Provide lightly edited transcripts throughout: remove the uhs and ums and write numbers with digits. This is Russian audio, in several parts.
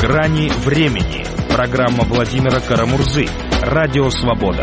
грани времени. Программа Владимира Карамурзы. Радио Свобода.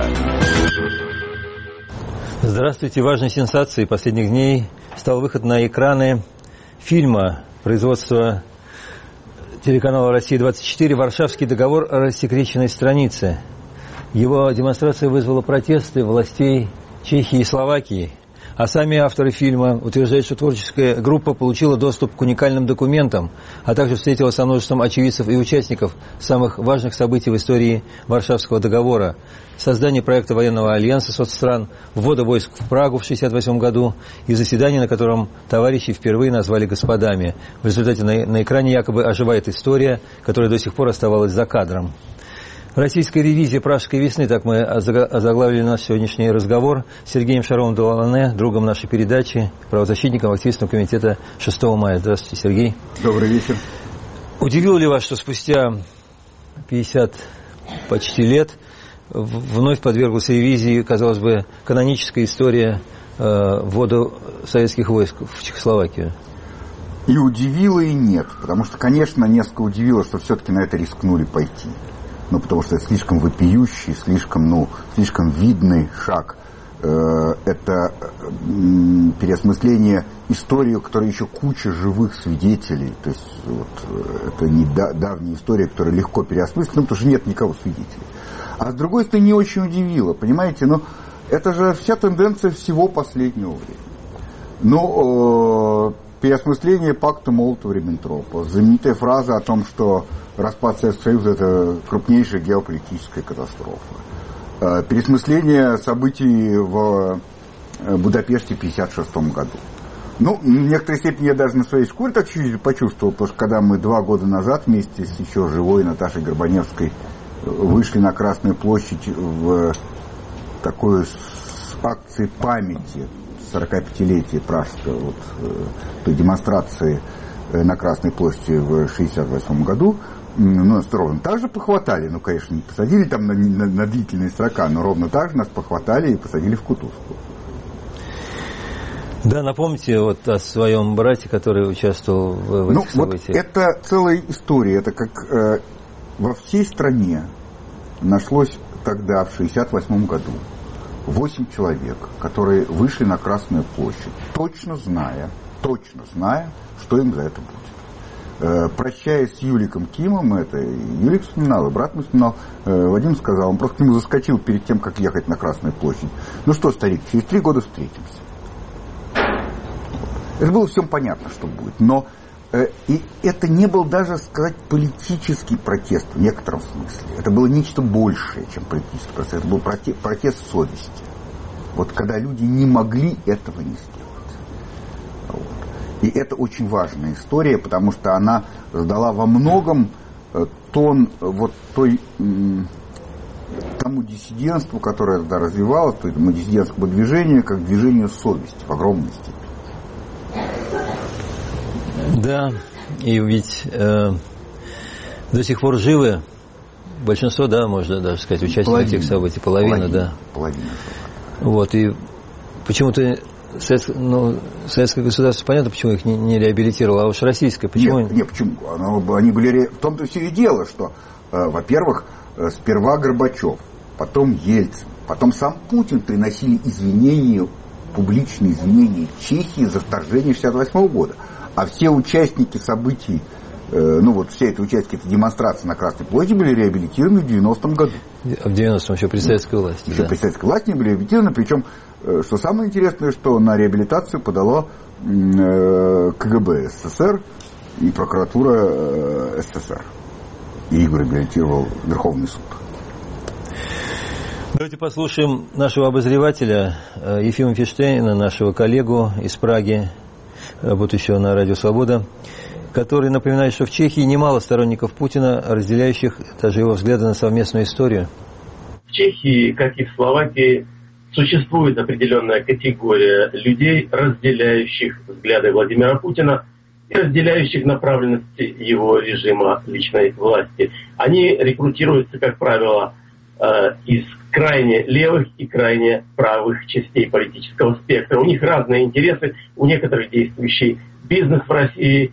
Здравствуйте. Важной сенсацией последних дней стал выход на экраны фильма производства телеканала «Россия-24» «Варшавский договор» о рассекреченной странице. Его демонстрация вызвала протесты властей Чехии и Словакии. А сами авторы фильма утверждают, что творческая группа получила доступ к уникальным документам, а также встретилась со множеством очевидцев и участников самых важных событий в истории Варшавского договора. Создание проекта военного альянса соцстран, ввода войск в Прагу в 1968 году и заседание, на котором товарищи впервые назвали господами. В результате на экране якобы оживает история, которая до сих пор оставалась за кадром. Российская ревизия Пражской весны, так мы озаглавили наш сегодняшний разговор с Сергеем Шаровым-Делане, другом нашей передачи, правозащитником Активистского комитета 6 мая. Здравствуйте, Сергей. Добрый вечер. Удивило ли вас, что спустя 50 почти лет вновь подверглась ревизии, казалось бы, каноническая история ввода советских войск в Чехословакию? И удивило, и нет. Потому что, конечно, несколько удивило, что все-таки на это рискнули пойти. Ну, потому что это слишком вопиющий, слишком видный шаг. Это переосмысление истории, у которой еще куча живых свидетелей. То есть, вот, это не давняя история, которая легко переосмыслена, потому что нет никого свидетелей. А с другой стороны, не очень удивило. Понимаете, ну, это же вся тенденция всего последнего времени. Ну, переосмысление пакта Молотова-Риббентропа. Знаменитая фраза о том, что распад Советского Союза – это крупнейшая геополитическая катастрофа. Переосмысление событий в Будапеште в 1956 году. Ну, в некоторой степени я даже на своей шкуре так чуть-чуть почувствовал, потому что когда мы 2 года назад вместе с еще живой Наташей Горбаневской вышли на Красную площадь в такую акцию памяти 45-летия пражской той демонстрации на Красной площади в 1968 году, ну, нас ровно так же похватали, ну, конечно, не посадили там на длительные срока, но ровно так же нас похватали и посадили в кутузку. Да, напомните вот о своем брате, который участвовал в этих событиях. Вот это целая история, это как во всей стране нашлось тогда, в 1968 году, 8 человек, которые вышли на Красную площадь, точно зная, что им за это будет. Прощаясь с Юликом Кимом, это Юлик вспоминал, и брат мой вспоминал, Вадим сказал, он просто к нему заскочил перед тем, как ехать на Красную площадь. Ну что, старик, через 3 года встретимся. Это было всем понятно, что будет, но и это не был даже, сказать, политический протест в некотором смысле. Это было нечто большее, чем политический протест. Это был протест совести. Вот когда люди не могли этого не сделать. Вот. И это очень важная история, потому что она задала во многом тон вот тому диссидентству, которое тогда развивалось, тому диссидентскому движению, как движению совести в огромной степени. Да, и ведь до сих пор живы большинство, да, можно даже сказать, участников этих событий, половина. Вот, и почему-то советское государство, понятно, почему их не реабилитировало, а уж российское, почему? Нет, почему? Они были, в том-то все и дело, что, во-первых, сперва Горбачев, потом Ельцин, потом сам Путин приносили извинения, публичные извинения Чехии за вторжение 1968 года. А все участники событий, все эти участники этой демонстрации на Красной площади были реабилитированы в 90-м году. В 90-м еще при советской власти. Еще при советской власти они были реабилитированы, причем, что самое интересное, что на реабилитацию подало КГБ СССР и прокуратура СССР. И их реабилитировал Верховный суд. Давайте послушаем нашего обозревателя Ефима Фиштейна, нашего коллегу из Праги, работающего на Радио Свобода, который напоминает, что в Чехии немало сторонников Путина, разделяющих даже его взгляды на совместную историю. В Чехии, как и в Словакии, существует определенная категория людей, разделяющих взгляды Владимира Путина и разделяющих направленности его режима личной власти. Они рекрутируются, как правило, из крайне левых и крайне правых частей политического спектра. У них разные интересы, у некоторых действующий бизнес в России,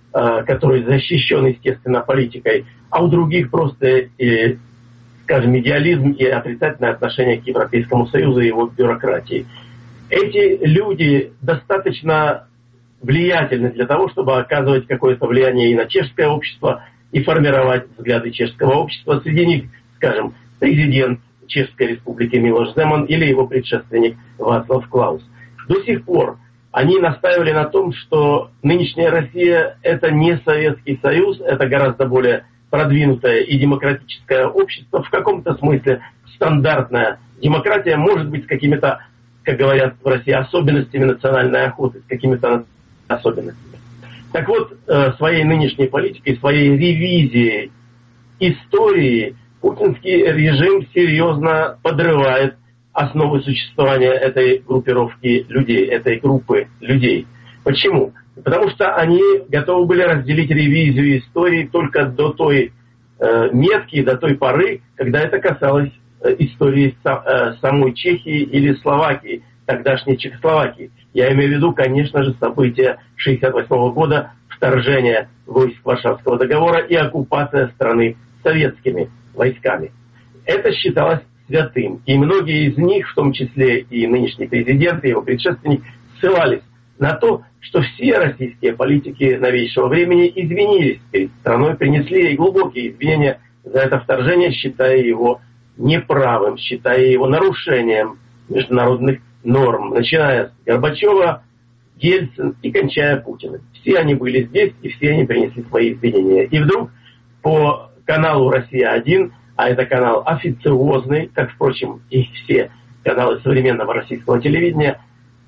который защищен, естественно, политикой, а у других просто, скажем, идеализм и отрицательное отношение к Европейскому Союзу и его бюрократии. Эти люди достаточно влиятельны для того, чтобы оказывать какое-то влияние и на чешское общество, и формировать взгляды чешского общества. Среди них, скажем, президент Чешской Республики Милош Земан или его предшественник Václav Klaus. До сих пор они настаивали на том, что нынешняя Россия – это не Советский Союз, это гораздо более продвинутое и демократическое общество, в каком-то смысле стандартная демократия, может быть, с какими-то, как говорят в России, особенностями национальной охоты, с какими-то особенностями. Так вот, своей нынешней политикой, своей ревизией истории путинский режим серьезно подрывает основы существования этой группировки людей, этой группы людей. Почему? Потому что они готовы были разделить ревизию истории только до той метки, до той поры, когда это касалось истории самой Чехии или Словакии, тогдашней Чехословакии. Я имею в виду, конечно же, события 1968 года, вторжение войск Варшавского договора и оккупация страны советскими войсками. Это считалось святым. И многие из них, в том числе и нынешний президент, и его предшественник, ссылались на то, что все российские политики новейшего времени извинились перед страной, принесли ей глубокие извинения за это вторжение, считая его неправым, считая его нарушением международных норм, начиная с Горбачева, Ельцин и кончая Путиным. Все они были здесь, и все они принесли свои извинения. И вдруг по каналу «Россия-1», а это канал официозный, как, впрочем, и все каналы современного российского телевидения,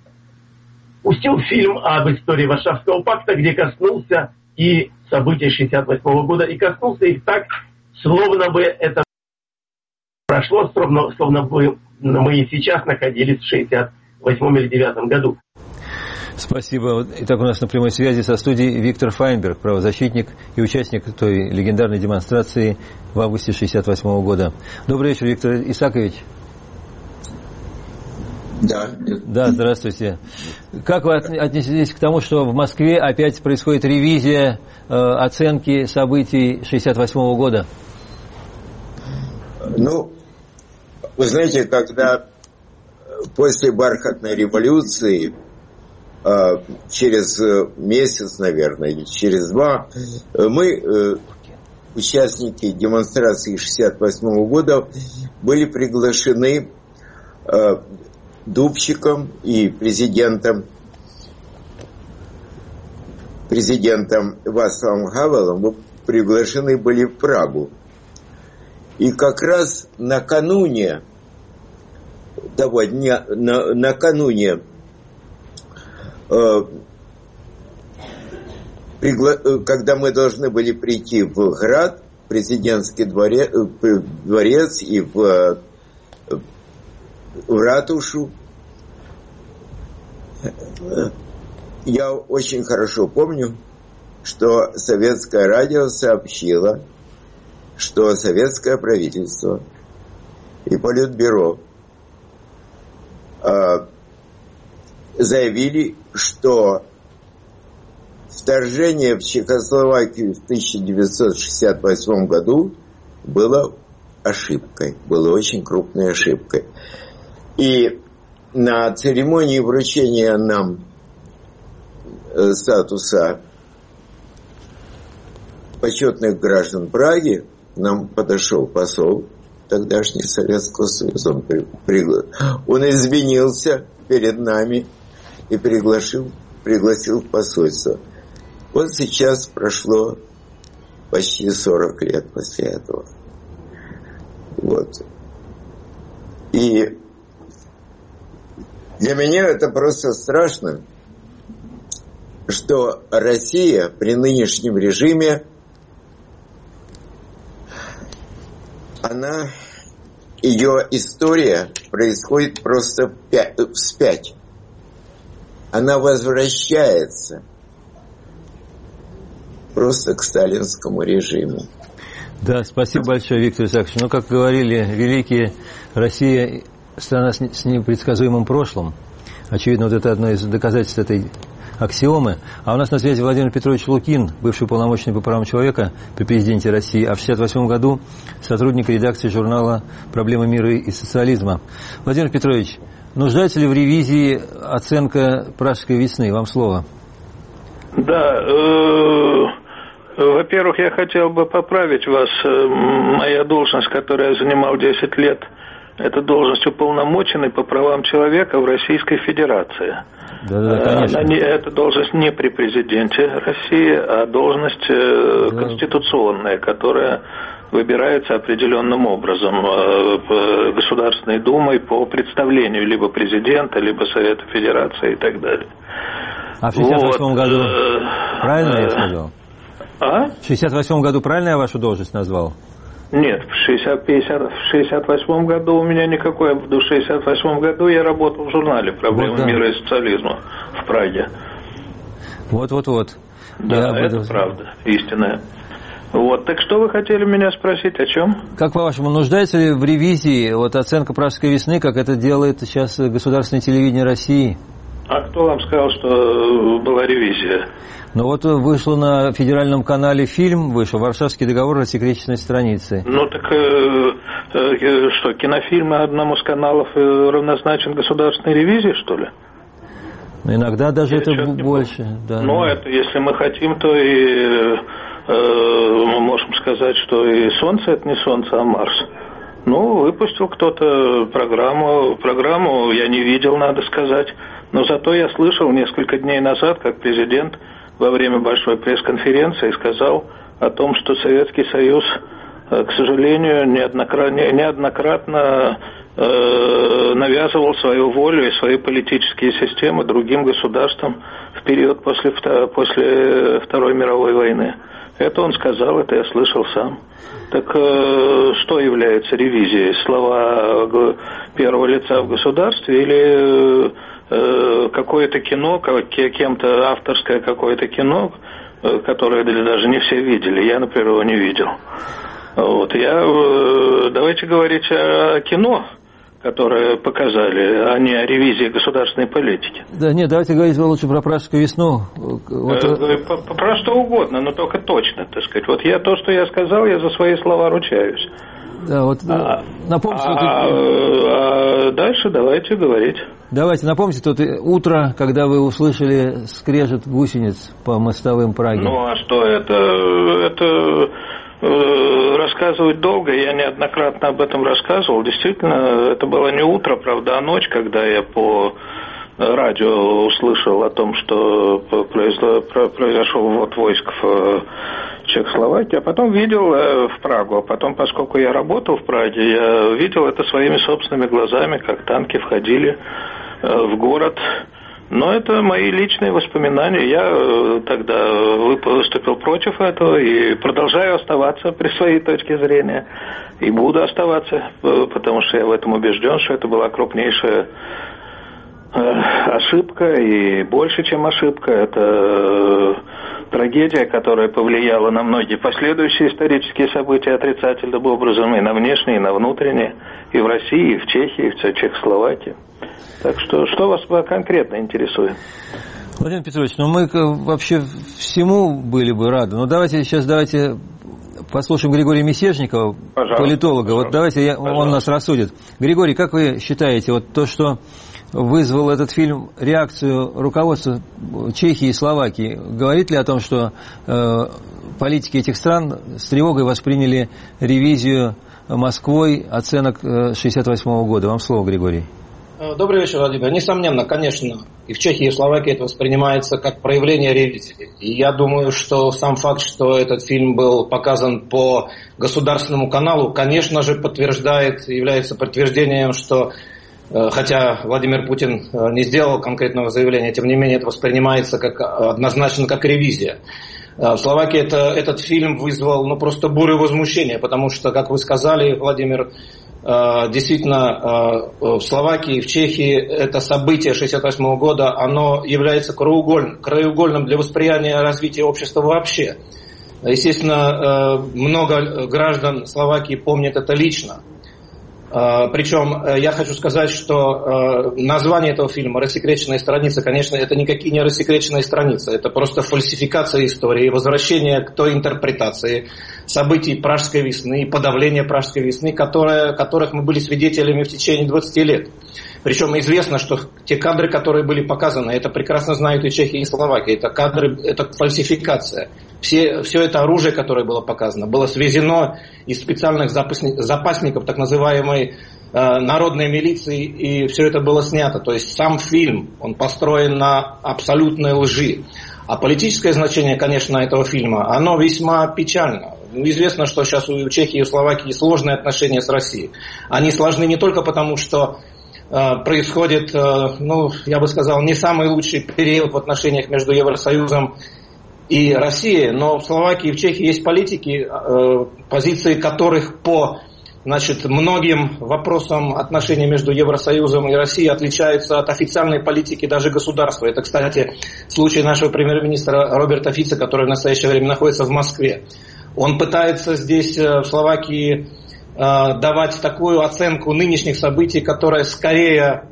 пустил фильм об истории Варшавского пакта, где коснулся и событий 1968 года, и коснулся их так, словно бы это прошло, словно бы мы и сейчас находились в 1968 или 1969 году. Спасибо. Итак, у нас на прямой связи со студией Виктор Файнберг, правозащитник и участник той легендарной демонстрации в августе 1968 года. Добрый вечер, Виктор Исакович. Да, здравствуйте. Как вы отнеслись к тому, что в Москве опять происходит ревизия оценки событий 1968 года? Ну, вы знаете, когда после бархатной революции через месяц, наверное, или через два, мы, участники демонстрации 1968 года, были приглашены Дубчиком и президентом Václavом Хавелом, мы приглашены были в Прагу. И как раз накануне того дня, накануне когда мы должны были прийти в Град, президентский дворец и в ратушу, я очень хорошо помню, что советское радио сообщило, что советское правительство и Политбюро заявили, что вторжение в Чехословакию в 1968 году было ошибкой, было очень крупной ошибкой. И на церемонии вручения нам статуса почетных граждан Праги нам подошел посол тогдашний Советского Союза. Он извинился перед нами и пригласил в посольство. Вот сейчас прошло почти 40 лет после этого. Вот. И для меня это просто страшно, что Россия при нынешнем режиме, ее история происходит просто вспять. Она возвращается просто к сталинскому режиму. Да, спасибо большое, Виктор Исаакович. Ну, как говорили великие, Россия страна с непредсказуемым прошлым. Очевидно, вот это одно из доказательств этой аксиомы. А у нас на связи Владимир Петрович Лукин, бывший уполномоченный по правам человека при президенте России, а в 1968 году сотрудник редакции журнала «Проблемы мира и социализма». Владимир Петрович, нуждается ли в ревизии оценка Пражской весны? Вам слово. Да, во-первых, я хотел бы поправить вас. Моя должность, которую я занимал 10 лет, это должность уполномоченный по правам человека в Российской Федерации. Да, конечно. Это должность не при президенте России, а должность конституционная, которая выбирается определенным образом Государственной Думой по представлению либо президента, либо Совета Федерации и так далее. А в 1968 году правильно я сказал? А? В 1968 году правильно я вашу должность назвал? Нет, в 1968 году у меня никакой. В 1968 году я работал в журнале «Проблемы мира и социализма» в Праге. Вот. Да, это правда, истинная. Вот, так что вы хотели меня спросить, о чем? Как по-вашему, нуждается ли в ревизии оценка Пражской весны, как это делает сейчас государственное телевидение России? А кто вам сказал, что была ревизия? Ну вот вышел на федеральном канале фильм, вышел «Варшавский договор» рассекреченной страницы. Ну так что, кинофильмы одному из каналов равнозначен государственной ревизии, что ли? Иногда даже это больше. Да. Ну, это если мы хотим, то и мы можем сказать, что и Солнце это не Солнце, а Марс. Ну, выпустил кто-то программу я не видел, надо сказать, но зато я слышал несколько дней назад, как президент во время большой пресс-конференции сказал о том, что Советский Союз, к сожалению, неоднократно навязывал свою волю и свои политические системы другим государствам в период после Второй мировой войны. Это он сказал, это я слышал сам. Так что является ревизией? Слова первого лица в государстве или какое-то кино, кем-то авторское какое-то кино, которое даже не все видели? Я, например, его не видел. Вот, давайте говорить о кино, которые показали, а не о ревизии государственной политики. Да нет, давайте говорить лучше про Пражскую весну. Про что угодно, но только точно, так сказать. Вот то, что я сказал, я за свои слова ручаюсь. Да, напомните. Дальше давайте говорить. Давайте, напомните утро, когда вы услышали скрежет гусениц по мостовым Праги. Ну, а что это рассказывать долго, я неоднократно об этом рассказывал. Действительно, это было не утро, правда, а ночь, когда я по радио услышал о том, что произошел ввод войск в Чехословакии, а потом видел в Прагу. А потом, поскольку я работал в Праге, я видел это своими собственными глазами, как танки входили в город. Но это мои личные воспоминания. Я тогда выступил против этого и продолжаю оставаться при своей точке зрения. И буду оставаться, потому что я в этом убежден, что это была крупнейшая ошибка и больше, чем ошибка. Это трагедия, которая повлияла на многие последующие исторические события отрицательным образом, и на внешние, и на внутренние, и в России, и в Чехии, и в Чехословакии. Так что вас конкретно интересует? Владимир Петрович, мы вообще всему были бы рады. Но давайте послушаем Григория Мисежникова, политолога. Вот давайте он нас рассудит. Григорий, как вы считаете, то, что вызвал этот фильм реакцию руководства Чехии и Словакии, говорит ли о том, что политики этих стран с тревогой восприняли ревизию Москвой оценок 1968 года? Вам слово, Григорий. Добрый вечер, Владимир. Несомненно, конечно, и в Чехии, и в Словакии это воспринимается как проявление ревизии. И я думаю, что сам факт, что этот фильм был показан по государственному каналу, конечно же, является подтверждением, что, хотя Владимир Путин не сделал конкретного заявления, тем не менее это воспринимается однозначно как ревизия. В Словакии этот фильм вызвал просто бурю возмущения, потому что, как вы сказали, Владимир, действительно, в Словакии, в Чехии это событие 1968 года, оно является краеугольным для восприятия развития общества вообще. Естественно, много граждан Словакии помнят это лично. Причем я хочу сказать, что название этого фильма «Рассекреченная страница», конечно, это никакие не рассекреченные страницы, это просто фальсификация истории, возвращение к той интерпретации событий Пражской весны, подавления Пражской весны, которых мы были свидетелями в течение 20 лет. Причем известно, что те кадры, которые были показаны, это прекрасно знают и Чехия, и Словакия, это кадры, это фальсификация. Все это оружие, которое было показано, было свезено из специальных запасников так называемой народной милиции, и все это было снято. То есть сам фильм, он построен на абсолютной лжи. А политическое значение, конечно, этого фильма, оно весьма печально. Известно, что сейчас у Чехии и у Словакии сложные отношения с Россией. Они сложны не только потому, что происходит, я бы сказал, не самый лучший период в отношениях между Евросоюзом и Россией, но в Словакии и в Чехии есть политики, позиции которых по многим вопросам отношений между Евросоюзом и Россией отличаются от официальной политики даже государства. Это, кстати, случай нашего премьер-министра Роберта Фица, который в настоящее время находится в Москве. Он пытается здесь, в Словакии, давать такую оценку нынешних событий, которая скорее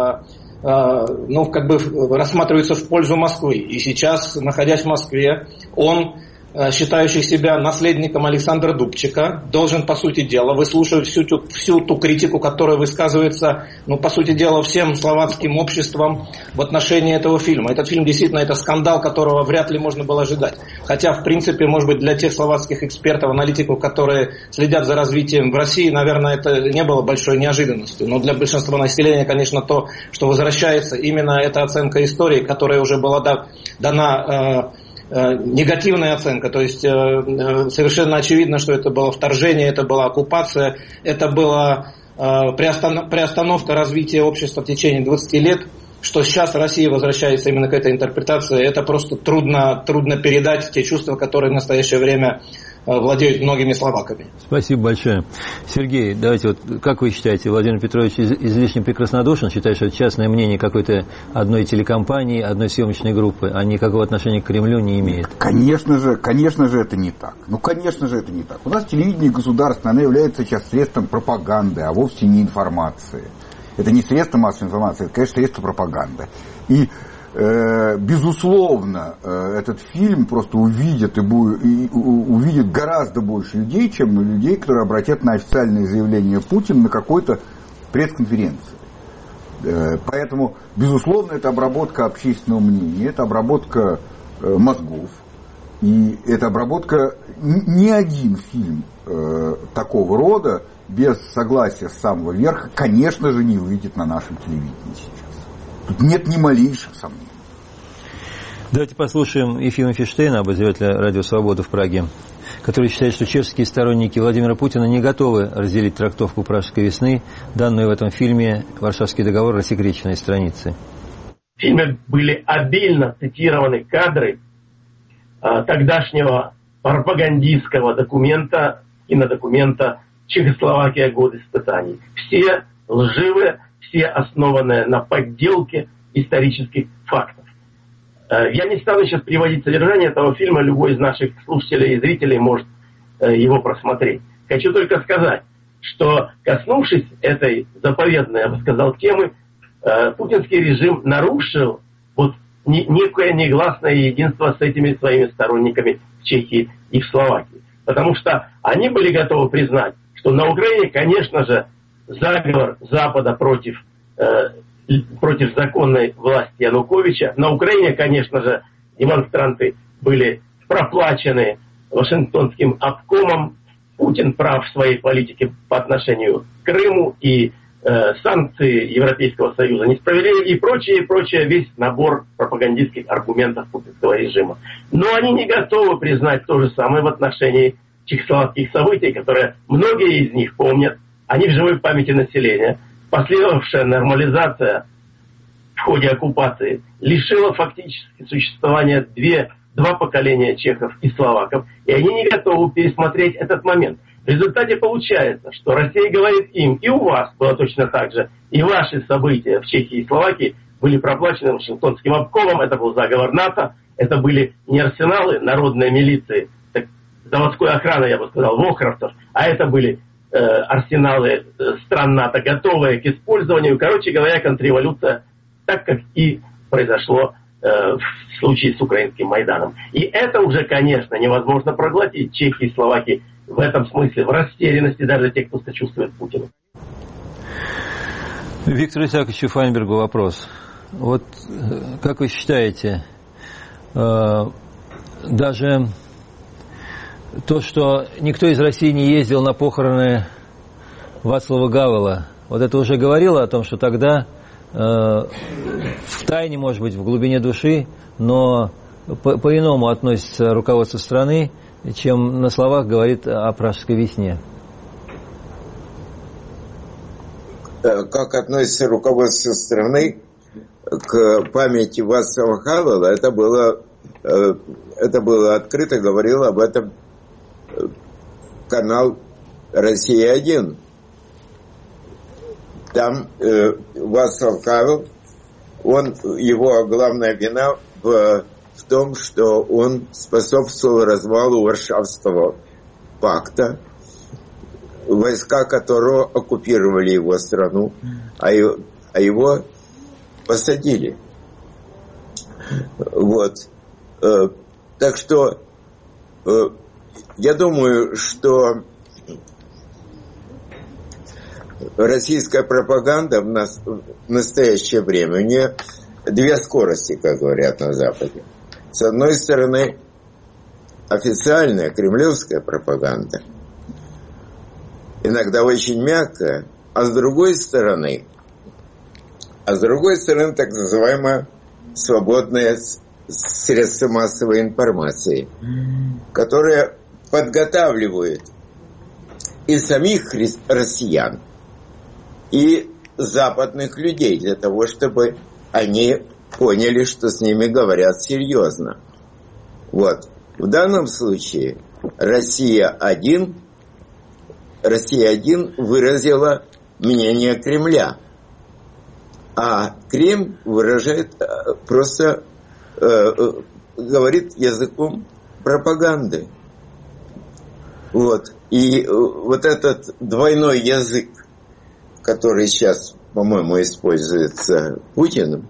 рассматривается в пользу Москвы. И сейчас, находясь в Москве, он, считающий себя наследником Александра Дубчика, должен, по сути дела, выслушивать всю ту критику, которая высказывается, по сути дела, всем словацким обществом в отношении этого фильма. Этот фильм действительно это скандал, которого вряд ли можно было ожидать. Хотя, в принципе, может быть, для тех словацких экспертов, аналитиков, которые следят за развитием в России, наверное, это не было большой неожиданностью. Но для большинства населения, конечно, то, что возвращается именно эта оценка истории, которая уже была дана негативная оценка, то есть совершенно очевидно, что это было вторжение, это была оккупация, это была приостановка развития общества в течение 20 лет, что сейчас Россия возвращается именно к этой интерпретации, это просто трудно передать те чувства, которые в настоящее время владеют многими словаками. Спасибо большое. Сергей, давайте как вы считаете, Владимир Петрович излишне прекраснодушен, считает, что это частное мнение какой-то одной телекомпании, одной съемочной группы, а никакого отношения к Кремлю не имеет? Конечно же, это не так. Конечно же, это не так. У нас телевидение государственное, оно является сейчас средством пропаганды, а вовсе не информации. Это не средство массовой информации, это, конечно, средство пропаганды. И безусловно, этот фильм просто увидит гораздо больше людей, чем людей, которые обратят на официальные заявления Путина на какой-то пресс-конференции. Поэтому, безусловно, это обработка общественного мнения, это обработка мозгов, и это обработка ни один фильм такого рода без согласия с самого верха, конечно же, не выйдет на нашем телевидении сейчас. Тут нет ни малейших сомнений. Давайте послушаем Ефима Фиштейна, обозревателя «Радио Свобода» в Праге, который считает, что чешские сторонники Владимира Путина не готовы разделить трактовку Пражской весны, данную в этом фильме «Варшавский договор. Рассекреченные страницы». В фильме были обильно цитированы кадры тогдашнего пропагандистского документа, кинодокумента «Чехословакия. Год испытаний». Все лживые, все основанные на подделке исторических фактов. Я не стану сейчас приводить содержание этого фильма, любой из наших слушателей и зрителей может его просмотреть. Хочу только сказать, что коснувшись этой заповедной, я бы сказал, темы, путинский режим нарушил некое негласное единство с этими своими сторонниками в Чехии и в Словакии. Потому что они были готовы признать, что на Украине, конечно же, заговор Запада против законной власти Януковича. На Украине, конечно же, демонстранты были проплачены Вашингтонским обкомом. Путин прав в своей политике по отношению к Крыму, и санкции Европейского Союза несправедливы, и прочее, весь набор пропагандистских аргументов путинского режима. Но они не готовы признать то же самое в отношении чехословацких событий, которые многие из них помнят. Они в живой памяти населения. Последовавшая нормализация в ходе оккупации лишила фактически существования два поколения чехов и словаков, и они не готовы пересмотреть этот момент. В результате получается, что Россия говорит им, и у вас было точно так же, и ваши события в Чехии и Словакии были проплачены Вашингтонским обкомом, это был заговор НАТО, это были не арсеналы народной милиции, заводской охраны, я бы сказал, вохровцев, а это были арсеналы стран НАТО, готовые к использованию. Короче говоря, контрреволюция, так как и произошло в случае с украинским Майданом. И это уже, конечно, невозможно проглотить. Чехии и Словакии в этом смысле в растерянности даже тех, кто сочувствует Путину. Виктору Исааковичу Файнбергу вопрос. Вот как вы считаете, даже то, что никто из России не ездил на похороны Вацлава Гавела, вот это уже говорило о том, что тогда в тайне, может быть, в глубине души, но по-иному относится руководство страны, чем на словах говорит о Пражской весне. Как относится руководство страны к памяти Вацлава Гавела, это было открыто, говорил об этом канал «Россия-1». Там Вацлав Гавел, его главная вина в том, что он способствовал развалу Варшавского пакта, войска которого оккупировали его страну, а его посадили. Вот. Так что я думаю, что российская пропаганда в настоящее время, у нее две скорости, как говорят на Западе. С одной стороны, официальная кремлевская пропаганда, иногда очень мягкая, а с другой стороны, так называемая свободная средства массовой информации, которые подготавливают и самих россиян, и западных людей для того, чтобы они поняли, что с ними говорят серьезно. Вот. В данном случае Россия-1 выразила мнение Кремля, а Кремль выражает просто говорит языком пропаганды. Вот. И вот этот двойной язык, который сейчас, по-моему, используется Путиным,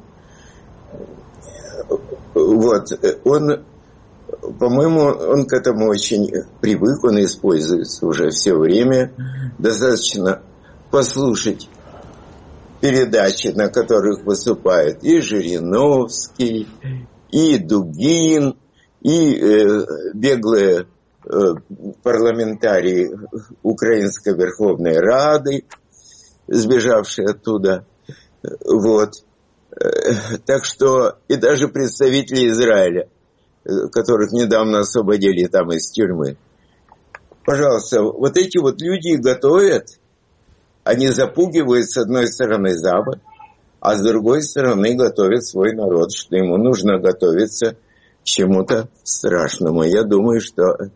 вот, он, по-моему, он к этому очень привык, он используется уже все время. Достаточно послушать передачи, на которых выступает и Жириновский, и Дугин, и беглые парламентарии Украинской Верховной Рады, сбежавшие оттуда. Вот. Так что и даже представители Израиля, которых недавно освободили там из тюрьмы. Пожалуйста, вот эти вот люди готовят, они запугивают с одной стороны Запад, а с другой стороны готовят свой народ, что ему нужно готовиться к чему-то страшному. Я думаю, что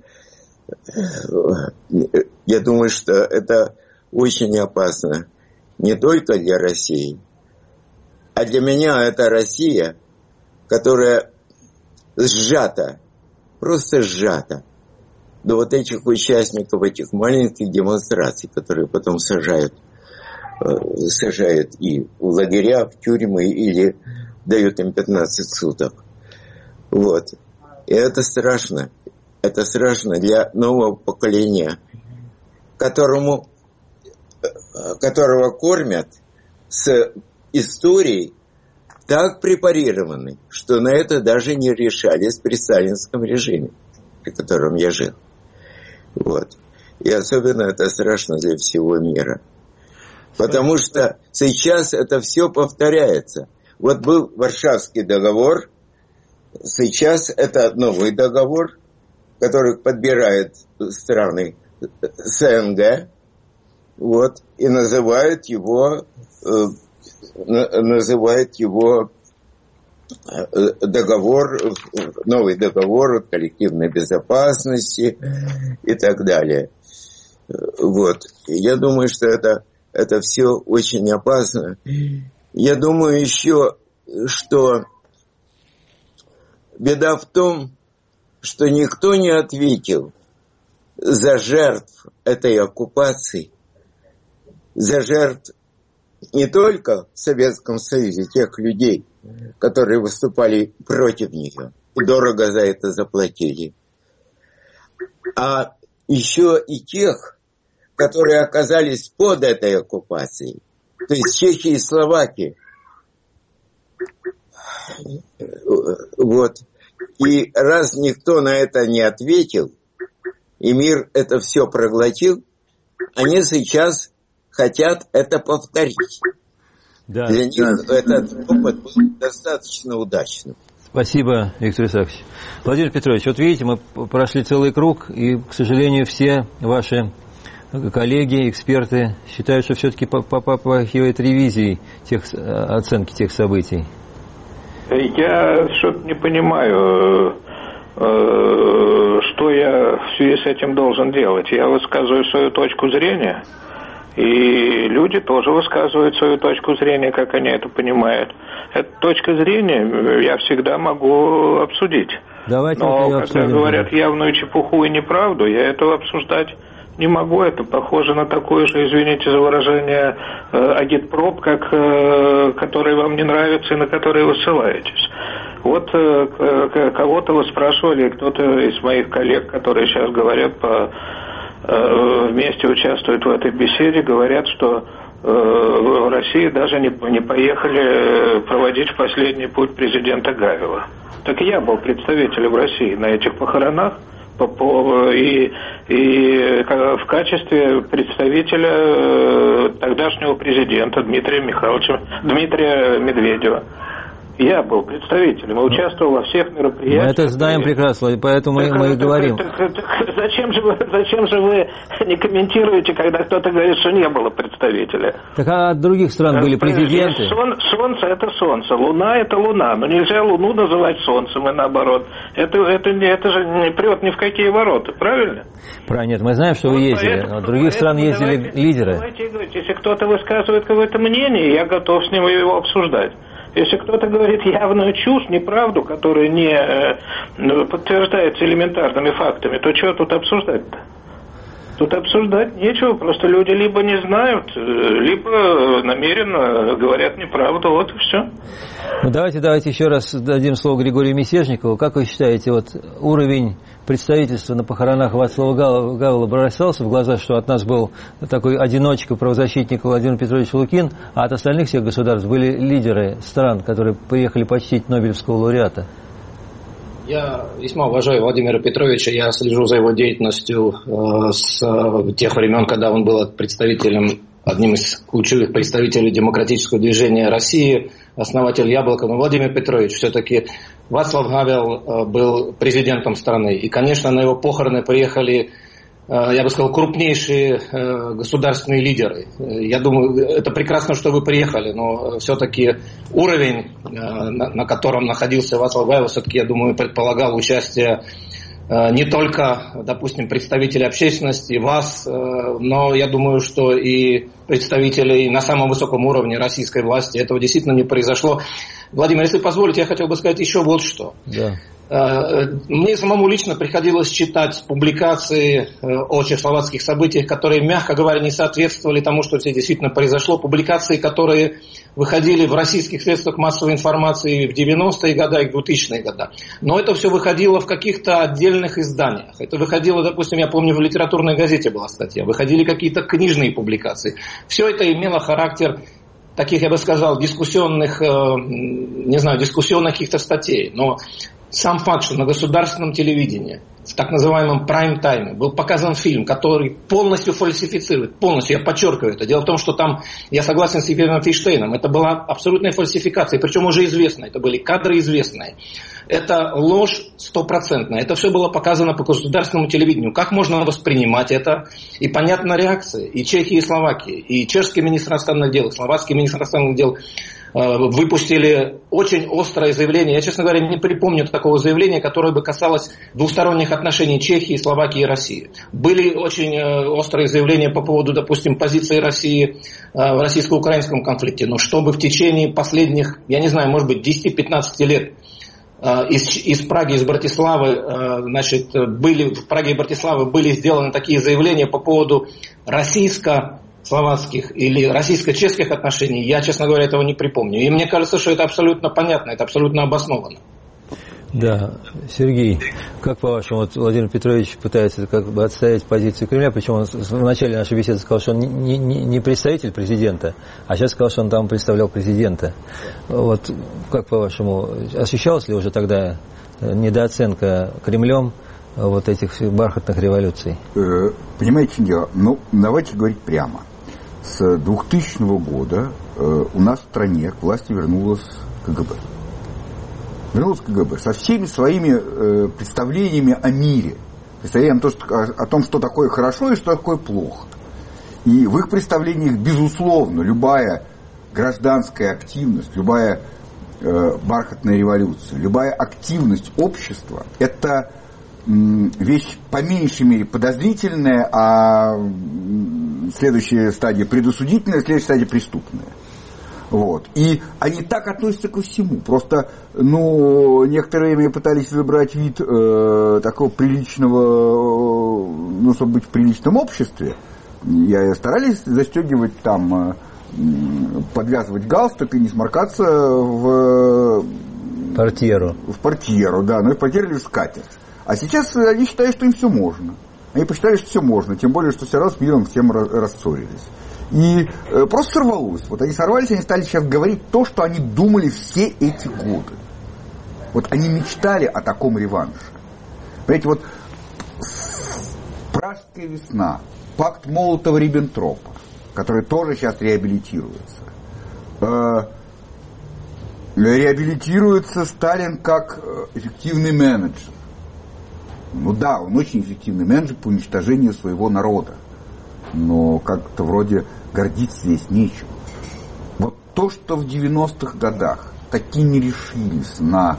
это очень опасно не только для России, а для меня это Россия, которая сжата, просто сжата до вот этих участников этих маленьких демонстраций, которые потом сажают и в лагеря, в тюрьмы, или дают им 15 суток. Вот. И это страшно. Это страшно для нового поколения, которого кормят с историей так препарированной, что на это даже не решались при сталинском режиме, при котором я жил. Вот. И особенно это страшно для всего мира. Потому что сейчас это все повторяется. Вот был Варшавский договор, сейчас это новый договор, который подбирает страны СНГ, вот, и называют его договор, новый договор о коллективной безопасности и так далее. Вот. Я думаю, что это все очень опасно. Я думаю еще, что беда в том, что никто не ответил за жертв этой оккупации за жертв не только в Советском Союзе, тех людей, которые выступали против нее, и дорого за это заплатили, а еще и тех, которые оказались под этой оккупацией, то есть Чехии и Словакии. Вот. И раз никто на это не ответил, и мир это все проглотил, они сейчас хотят это повторить. Да. Для них этот опыт был достаточно удачным. Спасибо, Виктор Исаакович. Владимир Петрович, вот видите, мы прошли целый круг, и, к сожалению, все ваши коллеги, эксперты считают, что все-таки попахивает ревизией оценки тех событий. Я что-то не понимаю, что я в связи с этим должен делать. Я высказываю свою точку зрения, и люди тоже высказывают свою точку зрения, как они это понимают. Эту точку зрения я всегда могу обсудить. Давайте. Но когда говорят явную чепуху и неправду, я этого обсуждать не могу. Это похоже на такое же, извините за выражение, агитпроп, который вам не нравится и на который вы ссылаетесь. Вот кого-то вы спрашивали, кто-то из моих коллег, которые сейчас говорят, вместе участвуют в этой беседе, говорят, что в России даже не поехали проводить в последний путь президента Гавела. Так я был представителем России на этих похоронах, и в качестве представителя тогдашнего президента Дмитрия Медведева. Я был представителем, участвовал во всех мероприятиях. Мы это знаем прекрасно, поэтому мы и говорим. Зачем же вы не комментируете, когда кто-то говорит, что не было представителя? Так а от других стран были президенты. Солнце – это солнце, луна – это луна. Но нельзя луну называть солнцем и наоборот. Это же не прет ни в какие ворота, правильно? Правильно, нет, мы знаем, что вы ездили. От других стран ездили лидеры. Давайте говорить, если кто-то высказывает какое-то мнение, я готов с ним его обсуждать. Если кто-то говорит явную чушь, неправду, которая не подтверждается элементарными фактами, то что тут обсуждать-то? Тут обсуждать нечего, просто люди либо не знают, либо намеренно говорят неправду, вот и все. Ну, давайте еще раз дадим слово Григорию Мятежникову. Как вы считаете, вот уровень представительства на похоронах Вацлава Гавела бросался в глаза, что от нас был такой одиночка, правозащитник Владимир Петрович Лукин, а от остальных всех государств были лидеры стран, которые приехали почтить Нобелевского лауреата? Я весьма уважаю Владимира Петровича, я слежу за его деятельностью с тех времен, когда он был одним из ключевых представителей демократического движения России, основатель Яблока. Но Владимир Петрович, все-таки Вацлав Гавел был президентом страны. И, конечно, на его похороны приехали, я бы сказал, крупнейшие государственные лидеры. Я думаю, это прекрасно, что вы приехали, но все-таки уровень, на котором находился Вацлав Гавел, все-таки, я думаю, предполагал участие не только, допустим, представителей общественности, вас, но я думаю, что и представителей на самом высоком уровне российской власти. Этого действительно не произошло. Владимир, если позволите, я хотел бы сказать еще вот что. Да. Мне самому лично приходилось читать публикации о чехословацких событиях, которые, мягко говоря, не соответствовали тому, что здесь действительно произошло. Публикации, которые выходили в российских средствах массовой информации в 90-е годы и в 2000-е годы. Но это все выходило в каких-то отдельных изданиях. Это выходило, допустим, я помню, в литературной газете была статья. Выходили какие-то книжные публикации. Все это имело характер таких, я бы сказал, дискуссионных каких-то статей. Но сам факт, что на государственном телевидении, в так называемом прайм-тайме, был показан фильм, который полностью фальсифицирует, полностью, я подчеркиваю это. Дело в том, что там, я согласен с Евгением Фейштейном, это была абсолютная фальсификация, причем уже известная, это были кадры известные. Это ложь стопроцентная, это все было показано по государственному телевидению. Как можно воспринимать это? И понятна реакция и Чехии, и Словакии, и чешский министр иностранных дел, и словацкий министр иностранных дел выпустили очень острое заявление. Я, честно говоря, не припомню такого заявления, которое бы касалось двусторонних отношений Чехии, Словакии и России. Были очень острые заявления по поводу, допустим, позиции России в российско-украинском конфликте. Но чтобы в течение последних, я не знаю, может быть, 10-15 лет из Праги, из Братиславы, в Праге и Братиславе были сделаны такие заявления по поводу российско российско-словацких или российско-чешских отношений, я, честно говоря, этого не припомню. И мне кажется, что это абсолютно понятно, это абсолютно обосновано. Да, Сергей, как по-вашему, вот Владимир Петрович пытается как бы отставить позицию Кремля, причем он в начале нашей беседы сказал, что он не представитель президента, а сейчас сказал, что он там представлял президента. Вот как по-вашему, ощущалась ли уже тогда недооценка Кремлем вот этих бархатных революций? Понимаете, что дело? Ну, давайте говорить прямо. С 2000 года у нас в стране к власти вернулась КГБ. Вернулась КГБ со всеми своими представлениями о мире, представлением о том, что такое хорошо и что такое плохо. И в их представлениях, безусловно, любая гражданская активность, любая бархатная революция, любая активность общества – это вещь по меньшей мере подозрительная, а следующая стадия предосудительная, следующая стадия преступная. Вот. И они так относятся ко всему. Просто, некоторое время пытались выбрать вид такого приличного, чтобы быть в приличном обществе. Старались застегивать там, подвязывать галстук и не сморкаться в портьеру. В портьеру, да, но и потеряли скатерть. А сейчас они считают, что им все можно. Они посчитали, что все можно, тем более, что все равно с миром всем рассорились. И просто сорвалось. Вот они сорвались, они стали сейчас говорить то, что они думали все эти годы. Вот они мечтали о таком реванше. Понимаете, вот Пражская весна, пакт Молотова-Риббентропа, который тоже сейчас реабилитируется. Реабилитируется Сталин как эффективный менеджер. Ну да, он очень эффективный менеджер по уничтожению своего народа. Но как-то вроде гордиться здесь нечем. Вот то, что в 90-х годах такие не решились на,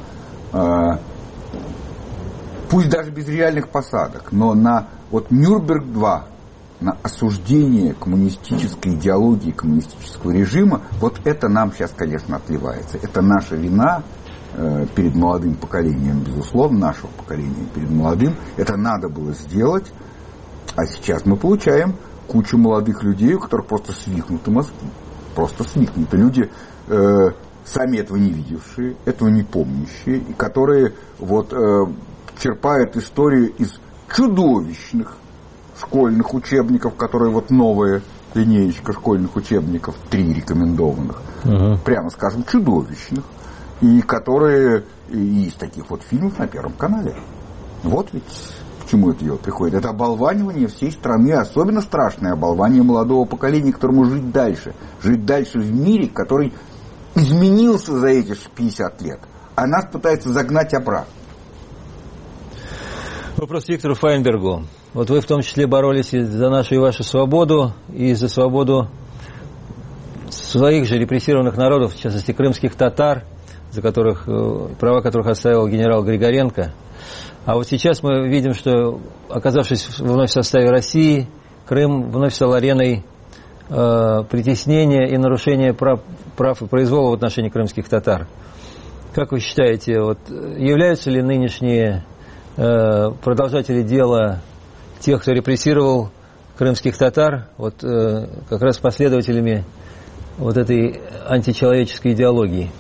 пусть даже без реальных посадок, но на вот Нюрнберг-2, на осуждение коммунистической идеологии, коммунистического режима, вот это нам сейчас, конечно, отливается. Это наша вина перед молодым поколением, безусловно, нашего поколения перед молодым. Это надо было сделать, а сейчас мы получаем кучу молодых людей, у которых просто свихнуты мозги. Просто свихнуты. Люди, сами этого не видевшие, этого не помнящие, и которые черпают историю из чудовищных школьных учебников, которые новая линеечка школьных учебников, 3 рекомендованных, прямо скажем, чудовищных, и которые из таких фильмов на Первом канале. Вот ведь к чему это дело приходит. Это оболванивание всей страны, особенно страшное оболванивание молодого поколения, которому жить дальше в мире, который изменился за эти 50 лет, а нас пытается загнать обратно. Вопрос Виктору Файнбергу. Вот вы в том числе боролись и за нашу и вашу свободу, и за свободу своих же репрессированных народов, в частности крымских татар, права которых отстаивал генерал Григоренко. А вот сейчас мы видим, что, оказавшись вновь в составе России, Крым вновь стал ареной притеснения и нарушения прав и произвола в отношении крымских татар. Как вы считаете, являются ли нынешние продолжатели дела тех, кто репрессировал крымских татар, как раз последователями этой античеловеческой идеологии?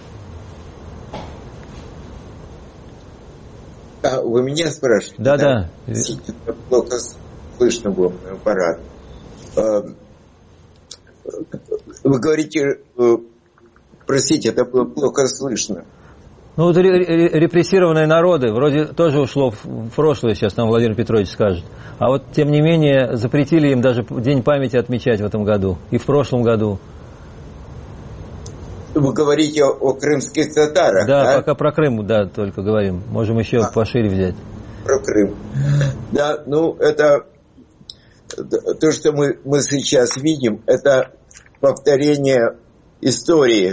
Вы меня спрашиваете? Да. Плохо слышно было мой аппарат. Вы говорите, простите, это было плохо слышно. Репрессированные народы, вроде тоже ушло в прошлое, сейчас нам Владимир Петрович скажет. А тем не менее, запретили им даже День памяти отмечать в этом году и в прошлом году. Вы говорите о крымских татарах, да? Да, пока про Крым, только говорим. Можем еще пошире взять. Про Крым. Да, это то, что мы сейчас видим, это повторение истории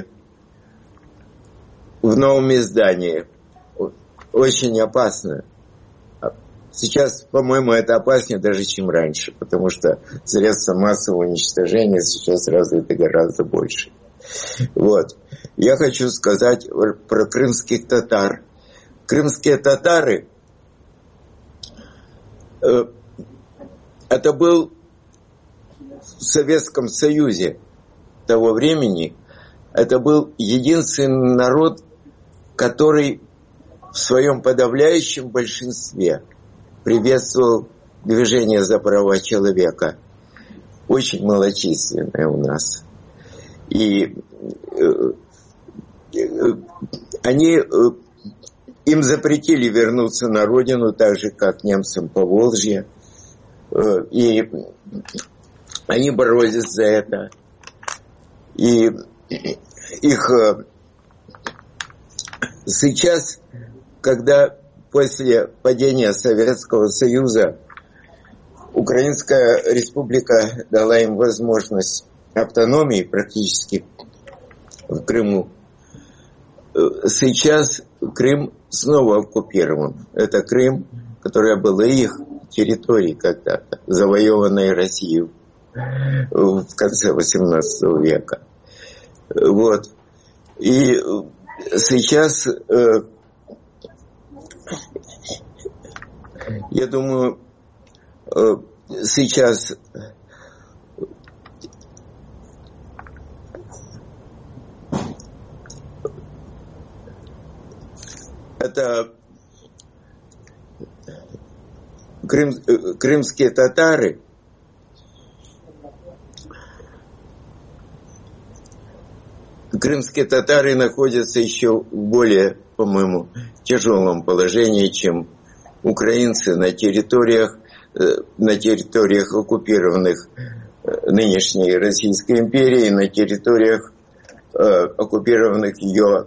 в новом издании. Очень опасно. Сейчас, по-моему, это опаснее даже, чем раньше, потому что средства массового уничтожения сейчас развиты гораздо больше. Я хочу сказать про крымских татар. Крымские татары это был в Советском Союзе того времени это был единственный народ, который в своем подавляющем большинстве приветствовал движение за права человека. Очень малочисленное у нас. И им запретили вернуться на родину, так же, как немцам по Волжье. И они боролись за это. И их сейчас, когда после падения Советского Союза Украинская республика дала им возможность автономии практически в Крыму, сейчас Крым снова оккупирован. Это Крым, которая была их территорией когда-то, завоеванной Россией в конце XVIII века. Вот. И сейчас, я думаю, сейчас это крымские татары находятся еще в более, по-моему, тяжелом положении, чем украинцы на территориях оккупированных нынешней Российской империей, на территориях, оккупированных ее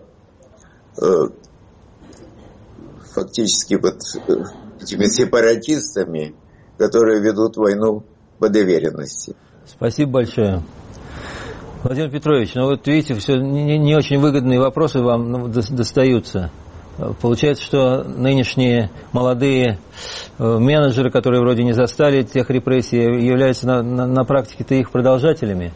фактически вот этими сепаратистами, которые ведут войну по доверенности. Спасибо большое. Владимир Петрович, ну вот видите, все не очень выгодные вопросы вам достаются. Получается, что нынешние молодые менеджеры, которые вроде не застали тех репрессий, являются на практике-то их продолжателями?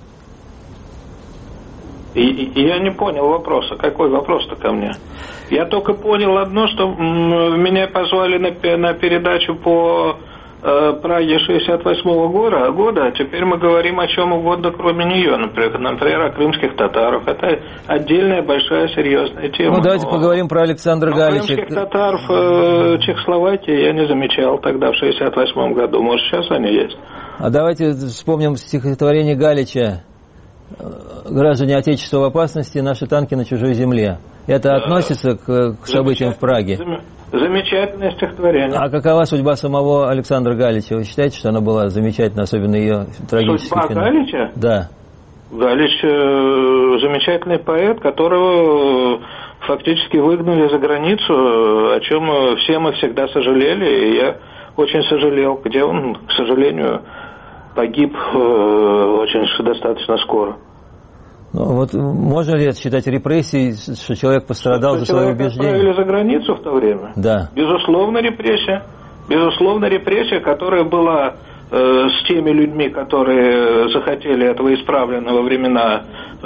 Я не понял вопроса. Какой вопрос-то ко мне? Я только понял одно, что меня позвали на передачу по Праге 68-го года, а теперь мы говорим о чем угодно, кроме нее. Например, о крымских татарах. Это отдельная, большая, серьезная тема. Ну, давайте поговорим про Александра Галича. Крымских татар в Чехословакии я не замечал тогда, в 68-м году. Может, сейчас они есть. А давайте вспомним стихотворение Галича. «Граждане Отечества в опасности, наши танки на чужой земле». Это относится к событиям в Праге? Замечательное стихотворение. А какова судьба самого Александра Галича? Вы считаете, что она была замечательна, особенно ее трагический финал? Судьба Галича? Да. Галич замечательный поэт, которого фактически выгнали за границу, о чем все мы всегда сожалели, и я очень сожалел, где он, к сожалению, погиб очень достаточно скоро. Ну, вот можно ли это считать репрессией, что человек пострадал за свои убеждения? Отправили за границу в то время? Да. Безусловно, репрессия. Безусловно, репрессия, которая была с теми людьми, которые захотели этого исправлено во времена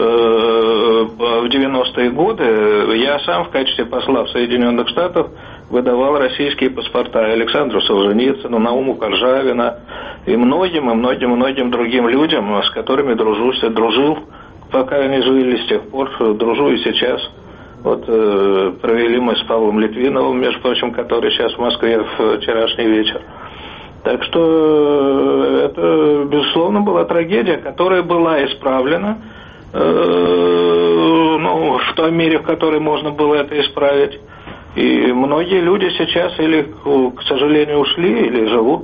в 90-е годы. Я сам в качестве посла в Соединенных Штатах выдавал российские паспорта Александру Солженицыну, Науму Коржавина и многим другим людям, с которыми дружил, пока они жили, с тех пор дружу и сейчас. Вот провели мы с Павлом Литвиновым, между прочим, который сейчас в Москве в вчерашний вечер. Так что это, безусловно, была трагедия, которая была исправлена, в той мере, в которой можно было это исправить. И многие люди сейчас или, к сожалению, ушли, или живут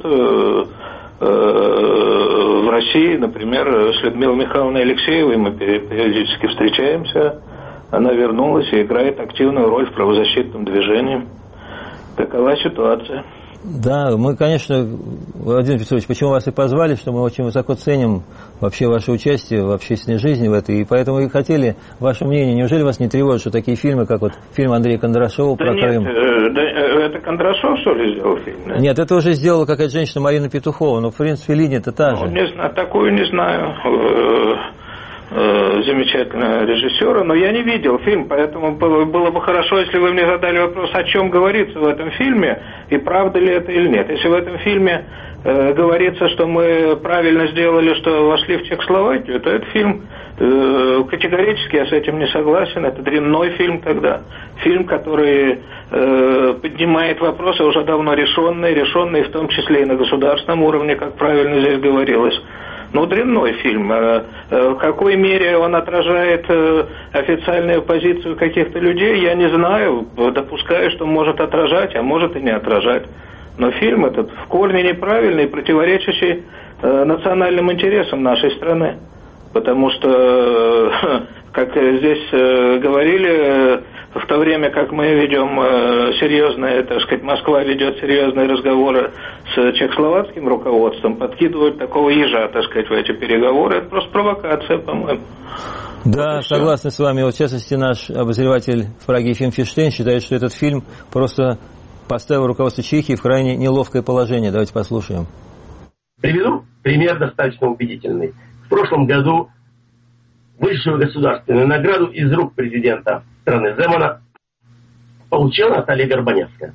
в России. Например, с Людмилой Михайловной Алексеевой мы периодически встречаемся. Она вернулась и играет активную роль в правозащитном движении. Такова ситуация. Да, мы, конечно, Владимир Петрович, почему вас и позвали, что мы очень высоко ценим вообще ваше участие в общественной жизни в этой, и поэтому и хотели ваше мнение. Неужели вас не тревожит, что такие фильмы, как вот фильм Андрея Кондрашова про Крым? Это Кондрашов, что ли, сделал фильм? Да? Нет, это уже сделала какая-то женщина Марина Петухова, но в принципе линия-то та же. Не знаю, такую не знаю. замечательного режиссера, но я не видел фильм, поэтому было бы хорошо, если вы мне задали вопрос, о чем говорится в этом фильме, и правда ли это или нет. Если в этом фильме говорится, что мы правильно сделали, что вошли в Чехословакию, то этот фильм, категорически я с этим не согласен, это дрянной фильм тогда. Фильм, который поднимает вопросы уже давно решенные в том числе и на государственном уровне, как правильно здесь говорилось. Ну, дрянной фильм. В какой мере он отражает официальную позицию каких-то людей, я не знаю. Допускаю, что может отражать, а может и не отражать. Но фильм этот в корне неправильный, противоречащий национальным интересам нашей страны. Потому что, как здесь говорили, в то время как мы ведем серьезные, так сказать, Москва ведет серьезные разговоры с чехословацким руководством, подкидывают такого ежа, так сказать, в эти переговоры. Это просто провокация, по-моему. Да, вот согласен с вами. Вот, в частности, наш обозреватель в Праге Ефим Фиштейн считает, что этот фильм просто поставил руководство Чехии в крайне неловкое положение. Давайте послушаем. Приведу пример достаточно убедительный. В прошлом году высшую государственную награду из рук президента страны Земана получила Наталья Горбаневская